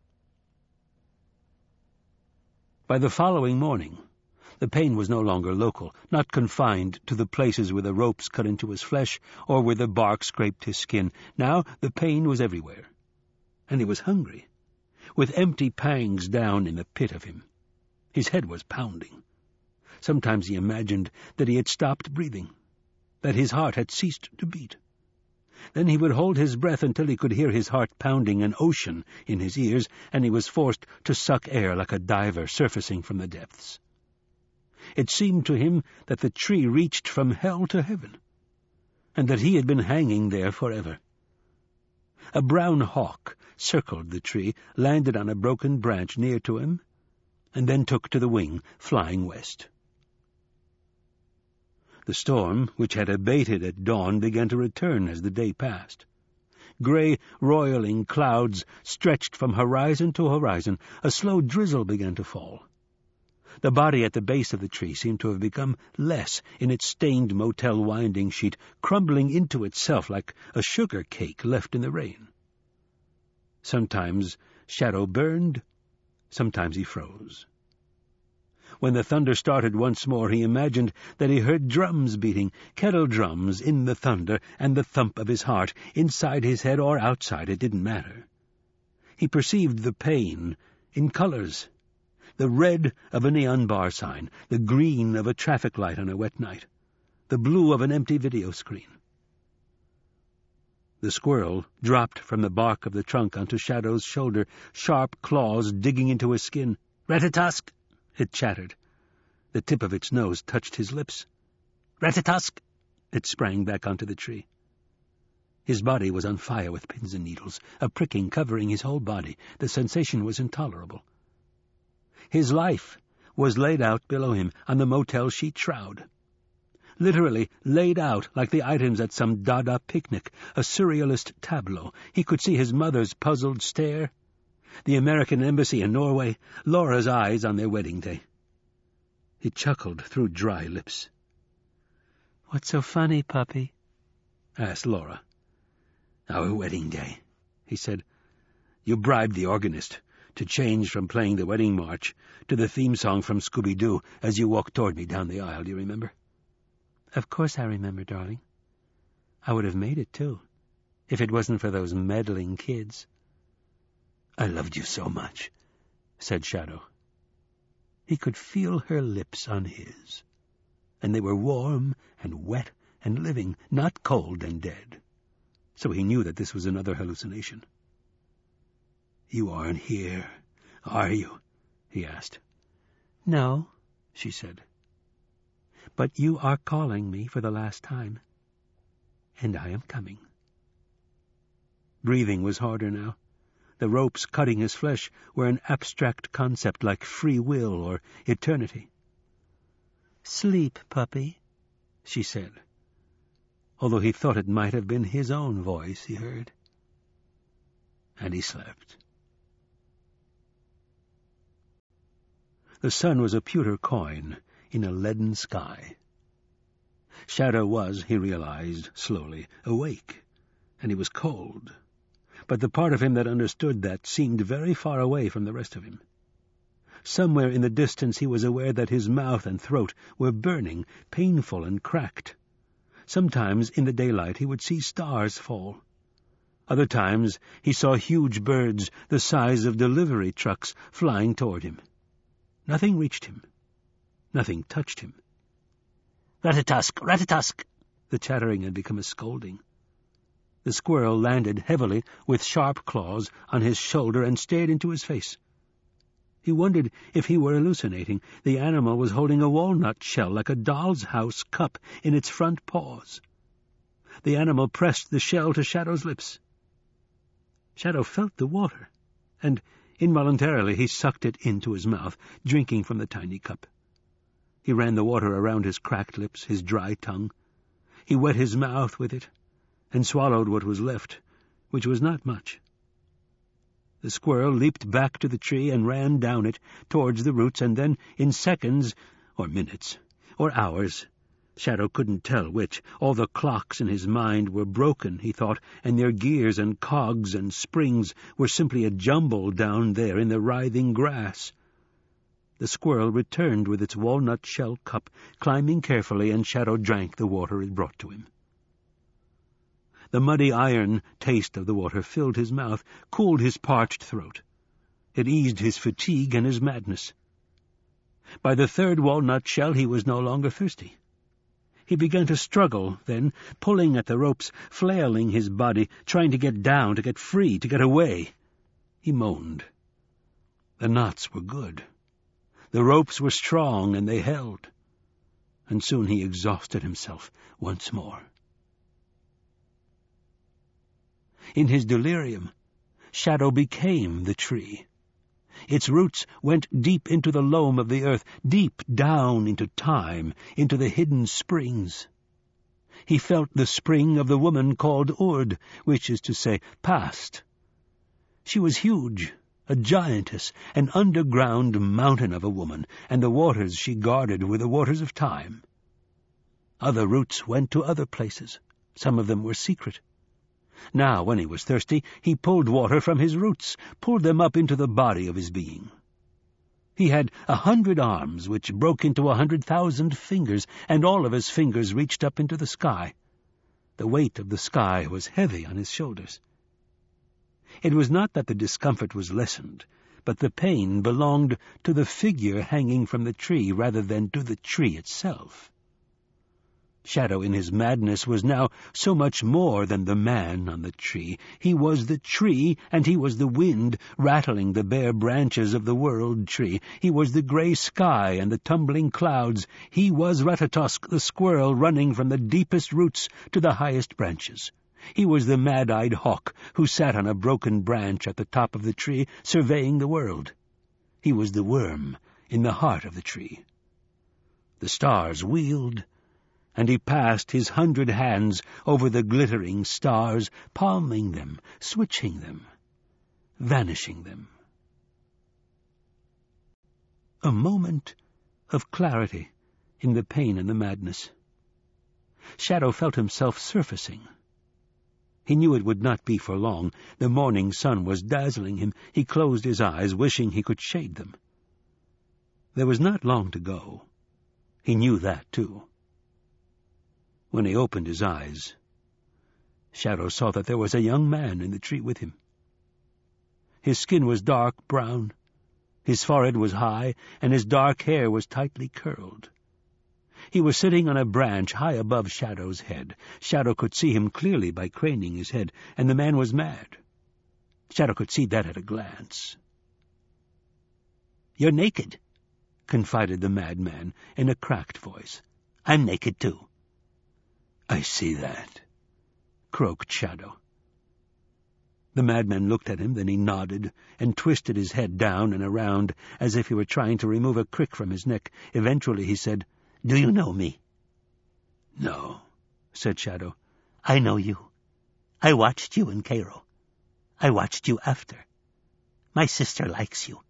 By the following morning, the pain was no longer local, not confined to the places where the ropes cut into his flesh or where the bark scraped his skin. Now the pain was everywhere, and he was hungry, with empty pangs down in the pit of him. His head was pounding. Sometimes he imagined that he had stopped breathing, that his heart had ceased to beat. Then he would hold his breath until he could hear his heart pounding an ocean in his ears, and he was forced to suck air like a diver surfacing from the depths. It seemed to him that the tree reached from hell to heaven, and that he had been hanging there forever. A brown hawk circled the tree, landed on a broken branch near to him, and then took to the wing, flying west. The storm, which had abated at dawn, began to return as the day passed. Grey, roiling clouds stretched from horizon to horizon. A slow drizzle began to fall. The body at the base of the tree seemed to have become less in its stained motel winding sheet, crumbling into itself like a sugar cake left in the rain. Sometimes Shadow burned, sometimes he froze. When the thunder started once more, he imagined that he heard drums beating, kettle drums in the thunder, and the thump of his heart, inside his head or outside, it didn't matter. He perceived the pain in colors, the red of a neon bar sign, the green of a traffic light on a wet night, the blue of an empty video screen. The squirrel dropped from the bark of the trunk onto Shadow's shoulder, sharp claws digging into his skin. "Ratatosk!" it chattered. The tip of its nose touched his lips. "Ratatosk!" It sprang back onto the tree. His body was on fire with pins and needles, a pricking covering his whole body. The sensation was intolerable. His life was laid out below him on the motel sheet shroud. Literally laid out like the items at some Dada picnic, a surrealist tableau. He could see his mother's puzzled stare, the American embassy in Norway, Laura's eyes on their wedding day. He chuckled through dry lips. "What's so funny, puppy?" asked Laura. "Our wedding day," he said. "You bribed the organist to change from playing the wedding march to the theme song from Scooby-Doo as you walked toward me down the aisle, do you remember?" "Of course I remember, darling. I would have made it, too, if it wasn't for those meddling kids." "I loved you so much," said Shadow. He could feel her lips on his, and they were warm and wet and living, not cold and dead. So he knew that this was another hallucination. "You aren't here. "Are you?" he asked. "No," she said. "But you are calling me for the last time, and I am coming." Breathing was harder now. The ropes cutting his flesh were an abstract concept like free will or eternity. "Sleep, puppy," she said, although he thought it might have been his own voice he heard. And he slept. The sun was a pewter coin in a leaden sky. Shadow was, he realized slowly, awake, and he was cold. But the part of him that understood that seemed very far away from the rest of him. Somewhere in the distance he was aware that his mouth and throat were burning, painful and cracked. Sometimes in the daylight he would see stars fall. Other times he saw huge birds the size of delivery trucks flying toward him. Nothing reached him. Nothing touched him. "Ratatosk! Ratatosk!" The chattering had become a scolding. The squirrel landed heavily with sharp claws on his shoulder and stared into his face. He wondered if he were hallucinating. The animal was holding a walnut shell like a doll's house cup in its front paws. The animal pressed the shell to Shadow's lips. Shadow felt the water, and involuntarily he sucked it into his mouth, drinking from the tiny cup. He ran the water around his cracked lips, his dry tongue. He wet his mouth with it, and swallowed what was left, which was not much. The squirrel leaped back to the tree and ran down it towards the roots, and then, in seconds, or minutes, or hours, Shadow couldn't tell which, all the clocks in his mind were broken, he thought, and their gears and cogs and springs were simply a jumble down there in the writhing grass. The squirrel returned with its walnut-shell cup, climbing carefully, and Shadow drank the water it brought to him. The muddy iron taste of the water filled his mouth, cooled his parched throat. It eased his fatigue and his madness. By the third walnut shell he was no longer thirsty. He began to struggle, then, pulling at the ropes, flailing his body, trying to get down, to get free, to get away. He moaned. The knots were good. The ropes were strong, and they held. And soon he exhausted himself once more. In his delirium, Shadow became the tree. Its roots went deep into the loam of the earth, deep down into time, into the hidden springs. He felt the spring of the woman called Urd, which is to say, past. She was huge, a giantess, an underground mountain of a woman, and the waters she guarded were the waters of time. Other roots went to other places. Some of them were secret. Now, when he was thirsty, he pulled water from his roots, pulled them up into the body of his being. He had a hundred arms, which broke into a hundred thousand fingers, and all of his fingers reached up into the sky. The weight of the sky was heavy on his shoulders. It was not that the discomfort was lessened, but the pain belonged to the figure hanging from the tree rather than to the tree itself. Shadow in his madness was now so much more than the man on the tree. He was the tree, and he was the wind rattling the bare branches of the world tree. He was the grey sky and the tumbling clouds. He was Ratatosk, the squirrel, running from the deepest roots to the highest branches. He was the mad-eyed hawk who sat on a broken branch at the top of the tree, surveying the world. He was the worm in the heart of the tree. The stars wheeled, and he passed his hundred hands over the glittering stars, palming them, switching them, vanishing them. A moment of clarity in the pain and the madness. Shadow felt himself surfacing. He knew it would not be for long. The morning sun was dazzling him. He closed his eyes, wishing he could shade them. There was not long to go. He knew that, too. When he opened his eyes, Shadow saw that there was a young man in the tree with him. His skin was dark brown, his forehead was high, and his dark hair was tightly curled. He was sitting on a branch high above Shadow's head. Shadow could see him clearly by craning his head, and the man was mad. Shadow could see that at a glance. "You're naked," confided the madman in a cracked voice. "I'm naked, too." "I see that," croaked Shadow. The madman looked at him, then he nodded and twisted his head down and around as if he were trying to remove a crick from his neck. Eventually he said, "Do you know me?" "No," said Shadow. "I know you. I watched you in Cairo. I watched you after. My sister likes you."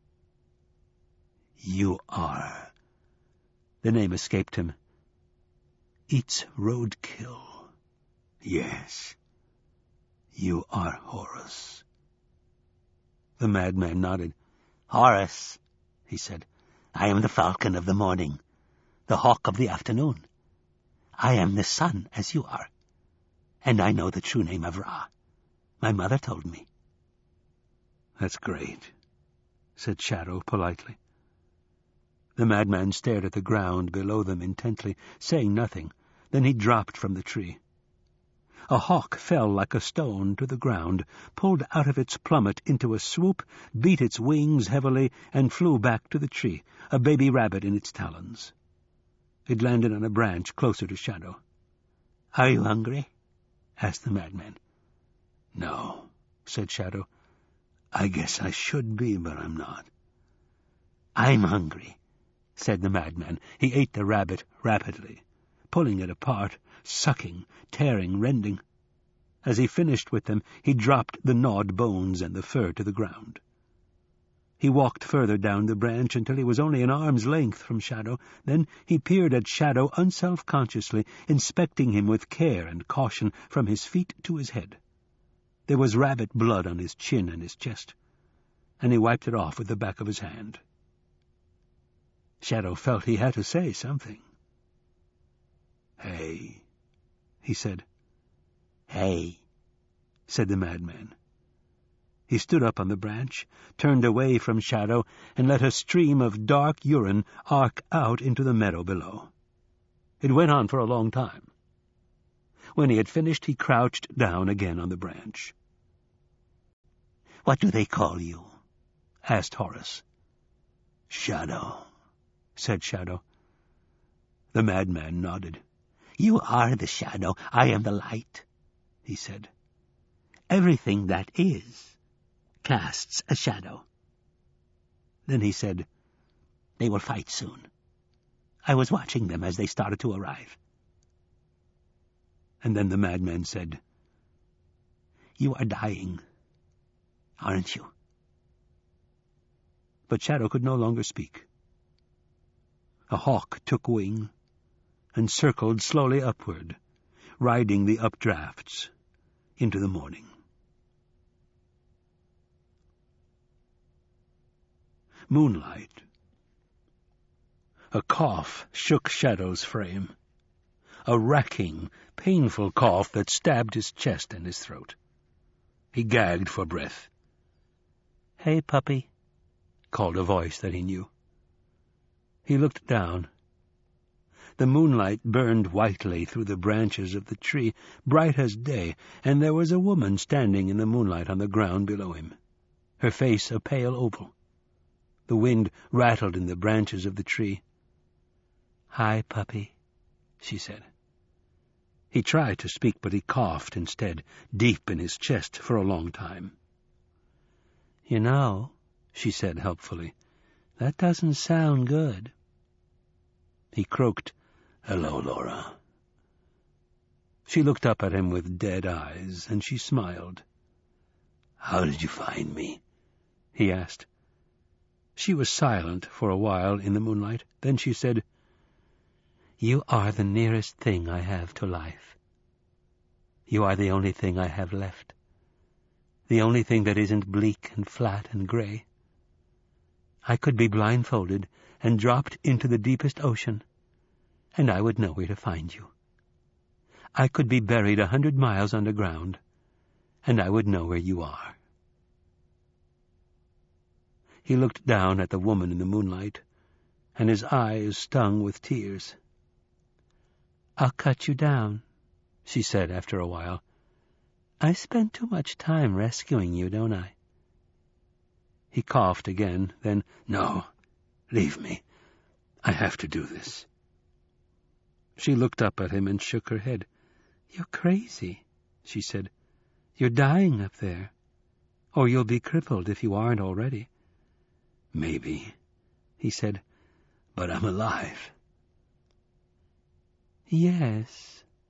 "You are—" The name escaped him. "It's roadkill. Yes. You are Horus." The madman nodded. "Horus," he said. "I am the falcon of the morning, the hawk of the afternoon. I am the sun, as you are, and I know the true name of Ra. My mother told me." "That's great," said Shadow politely. The madman stared at the ground below them intently, saying nothing. Then he dropped from the tree. A hawk fell like a stone to the ground, pulled out of its plummet into a swoop, beat its wings heavily, and flew back to the tree, a baby rabbit in its talons. It landed on a branch closer to Shadow. "Are you hungry?" asked the madman. "No," said Shadow. "I guess I should be, but I'm not." "I'm hungry," said the madman. He ate the rabbit rapidly, pulling it apart, sucking, tearing, rending. As he finished with them, he dropped the gnawed bones and the fur to the ground. He walked further down the branch until he was only an arm's length from Shadow. Then he peered at Shadow unself-consciously, inspecting him with care and caution from his feet to his head. There was rabbit blood on his chin and his chest, and he wiped it off with the back of his hand. Shadow felt he had to say something. "Hey," he said. "Hey," said the madman. He stood up on the branch, turned away from Shadow, and let a stream of dark urine arc out into the meadow below. It went on for a long time. When he had finished, he crouched down again on the branch. "What do they call you?" asked Horus. "Shadow," said Shadow. The madman nodded. "You are the shadow. I am the light," he said. "Everything that is casts a shadow." Then he said, "They will fight soon. I was watching them as they started to arrive." And then the madman said, "You are dying, aren't you?" But Shadow could no longer speak. A hawk took wing and circled slowly upward, riding the updrafts into the morning. Moonlight. A cough shook Shadow's frame, a racking, painful cough that stabbed his chest and his throat. He gagged for breath. "Hey, puppy," called a voice that he knew. He looked down. The moonlight burned whitely through the branches of the tree, bright as day, and there was a woman standing in the moonlight on the ground below him, her face a pale oval. The wind rattled in the branches of the tree. "Hi, puppy," she said. He tried to speak, but he coughed instead, deep in his chest for a long time. "You know," she said helpfully, "that doesn't sound good." He croaked, "Hello, Laura." She looked up at him with dead eyes, and she smiled. "How did you find me?" he asked. She was silent for a while in the moonlight. Then she said, "You are the nearest thing I have to life. You are the only thing I have left, the only thing that isn't bleak and flat and gray. I could be blindfolded and dropped into the deepest ocean, and I would know where to find you. I could be buried a hundred miles underground, and I would know where you are." He looked down at the woman in the moonlight, and his eyes stung with tears. "I'll cut you down," she said after a while. "I spend too much time rescuing you, don't I?" He coughed again, then, "No, leave me. I have to do this." She looked up at him and shook her head. "You're crazy," she said. "You're dying up there. Or you'll be crippled if you aren't already." "Maybe," he said, "but I'm alive." "Yes,"